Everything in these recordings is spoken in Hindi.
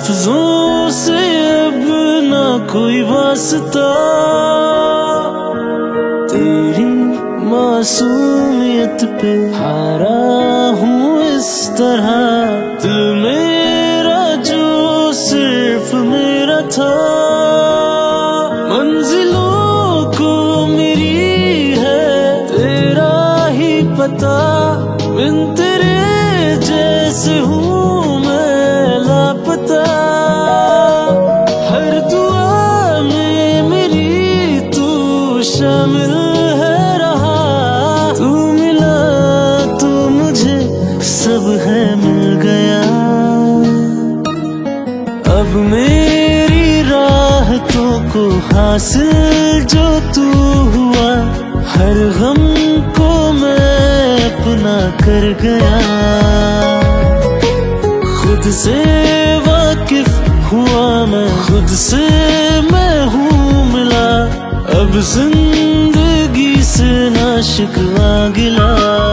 लफ्जों से अब ना कोई वास्ता, तेरी मासूमियत पे हारा हूँ इस तरह। दिल मेरा जो सिर्फ मेरा था, मंजिलों को मेरी है तेरा ही पता। बिन तेरे जैसे हूँ मैं लापता, हर दुआ में मेरी तू शामिल है रहा। तू मिला तो मुझे सब है मिल गया। अब मेरी राहतों को हासिल जो तू हुआ, हर गम को मैं अपना कर गया। खुद से वाकिफ हुआ मैं, खुद से मैं हूँ मिला। अब जिंदगी से ना शिकवा गिला।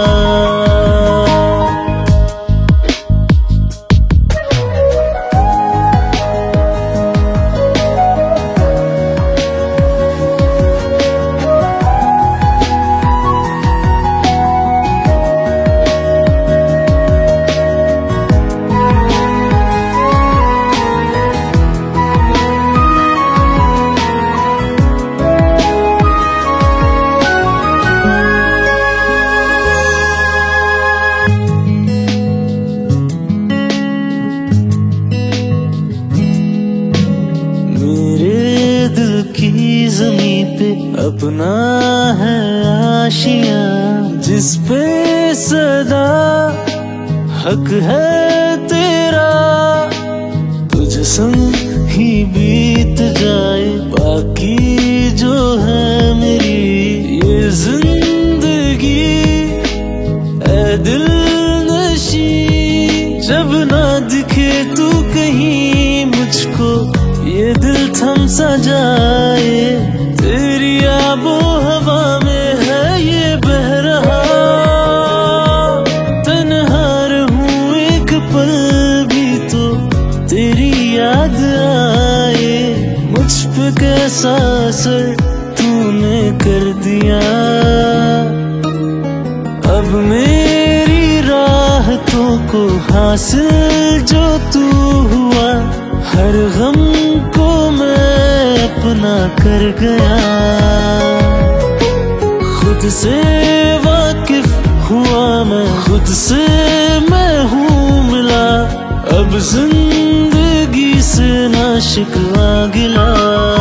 की ज़मीं पे अपना है आशियाँ, जिस पे सदा हक है तेरा। तुझ संग ही बीत जाए बाकी जो है मेरी ये जिंदगी। ऐ दिल नशी जब ना दिखे तू कहीं मुझको, ये दिल थम सा जाए। तेरी आबो हवा में है ये बह रहा। तन्हा रहूं एक पल भी तो तेरी याद आए। मुझ पे कैसा असर तूने कर दिया। अब मेरी राहतों को हासिल जो तू हुआ, हर गम को मैं अपना कर गया। खुद से वाकिफ हुआ मैं, खुद से मैं हूँ मिला। अब जिंदगी से ना शिकवा गिला।